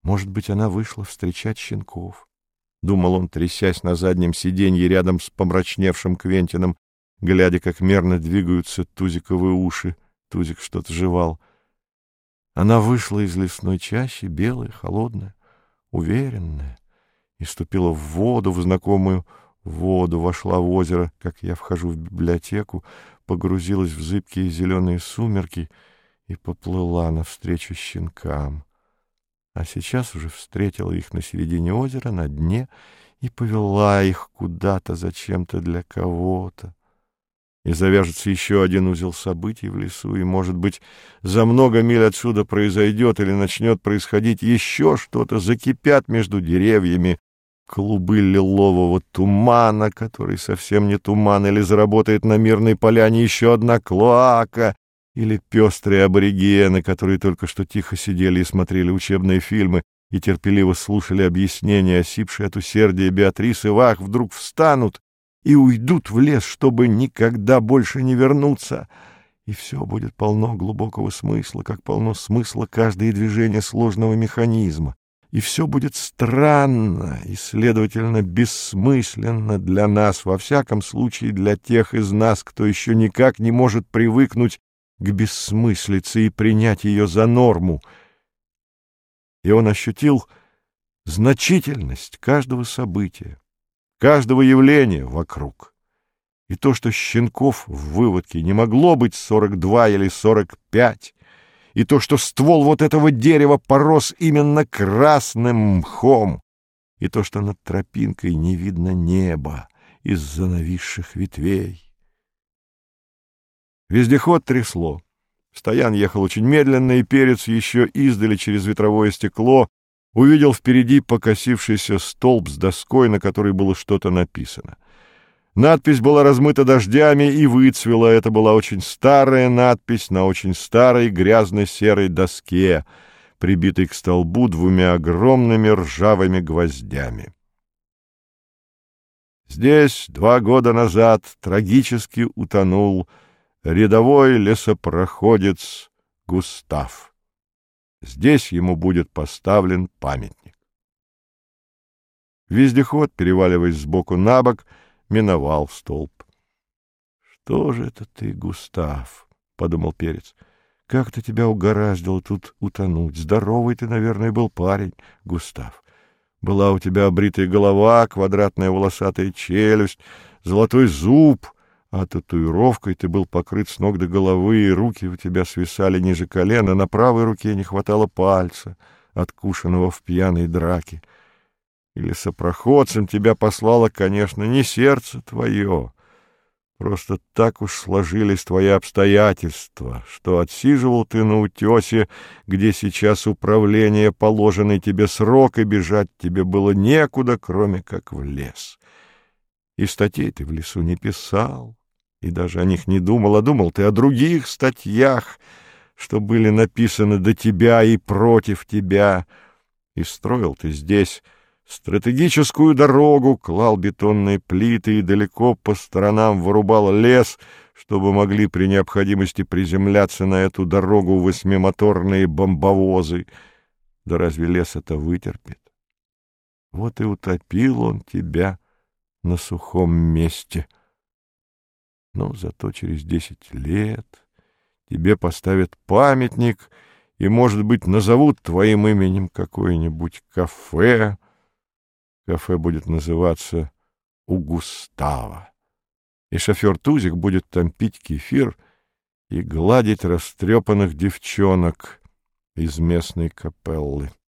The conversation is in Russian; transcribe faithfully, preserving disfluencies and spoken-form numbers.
Может быть, она вышла встречать щенков. Думал он, трясясь на заднем сиденье рядом с помрачневшим Квентином, глядя, как мерно двигаются Тузиковые уши. Тузик что-то жевал. Она вышла из лесной чащи, белая, холодная, уверенная, и ступила в воду, в знакомую воду, вошла в озеро, как я вхожу в библиотеку, погрузилась в зыбкие зеленые сумерки и поплыла навстречу щенкам. А сейчас уже встретила их на середине озера, на дне, и повела их куда-то, зачем-то, для кого-то. И завяжется еще один узел событий в лесу, и, может быть, за много миль отсюда произойдет или начнет происходить еще что-то, закипят между деревьями клубы лилового тумана, который совсем не туман, или заработает на Мирной поляне еще одна клоака, или пестрые аборигены, которые только что тихо сидели и смотрели учебные фильмы и терпеливо слушали объяснения, осипшие от усердия Беатрисы Вах, вдруг встанут и уйдут в лес, чтобы никогда больше не вернуться. И все будет полно глубокого смысла, как полно смысла каждое движение сложного механизма. И все будет странно и, следовательно, бессмысленно для нас, во всяком случае для тех из нас, кто еще никак не может привыкнуть к бессмыслице и принять ее за норму. И он ощутил значительность каждого события, каждого явления вокруг. И то, что щенков в выводке не могло быть сорок два или сорок пять, и то, что ствол вот этого дерева порос именно красным мхом, и то, что над тропинкой не видно неба из-за нависших ветвей. Вездеход трясло. Стоян ехал очень медленно, и Перец еще издали через ветровое стекло увидел впереди покосившийся столб с доской, на которой было что-то написано. Надпись была размыта дождями и выцвела. Это была очень старая надпись на очень старой грязно-серой доске, прибитой к столбу двумя огромными ржавыми гвоздями. Здесь два года назад трагически утонул рядовой лесопроходец Густав. Здесь ему будет поставлен памятник. Вездеход, переваливаясь сбоку на бок, миновал столб. — Что же это ты, Густав? — подумал Перец. — Как-то тебя угораздило тут утонуть. Здоровый ты, наверное, был парень, Густав. Была у тебя обритая голова, квадратная волосатая челюсть, золотой зуб, а татуировкой ты был покрыт с ног до головы, и руки у тебя свисали ниже колена, на правой руке не хватало пальца, откушенного в пьяной драке. Или сопроходцем тебя послало, конечно, не сердце твое. Просто так уж сложились твои обстоятельства, что отсиживал ты на утесе, где сейчас управление положенный тебе срок, и бежать тебе было некуда, кроме как в лес. И статей ты в лесу не писал, и даже о них не думал, а думал ты о других статьях, что были написаны до тебя и против тебя, и строил ты здесь стратегическую дорогу, клал бетонные плиты и далеко по сторонам вырубал лес, чтобы могли при необходимости приземляться на эту дорогу восьмимоторные бомбовозы. Да разве лес это вытерпит? Вот и утопил он тебя на сухом месте. Но зато через десять лет тебе поставят памятник и, может быть, назовут твоим именем какое-нибудь кафе. Кафе будет называться «У Густава», и шофер Тузик будет там пить кефир и гладить растрепанных девчонок из местной капеллы.